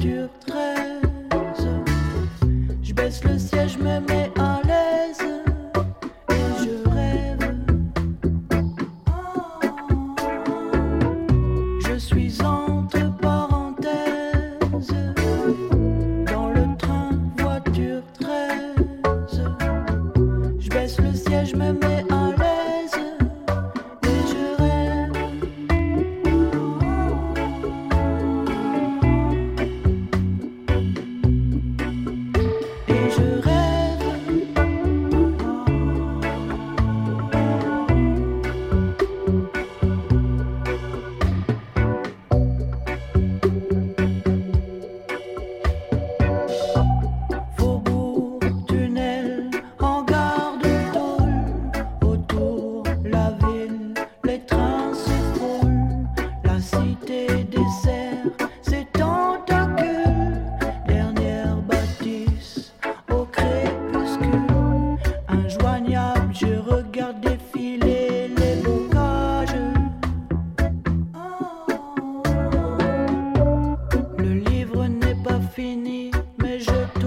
voiture 13. Je baisse le siège, me mets à l'aise et je rêve. Je suis entre parenthèses dans le train voiture 13. Je baisse le siège, me mets à l'aise et je rêve. Et je rêve. Faubourg, tunnel, hangar de tôle, autour la ville, les trains se frôlent, la cité dessert ses tentacules, dernière bâtisse au crépuscule, injoignable, je regarde défiler les bocages. Le livre n'est pas fini, mais je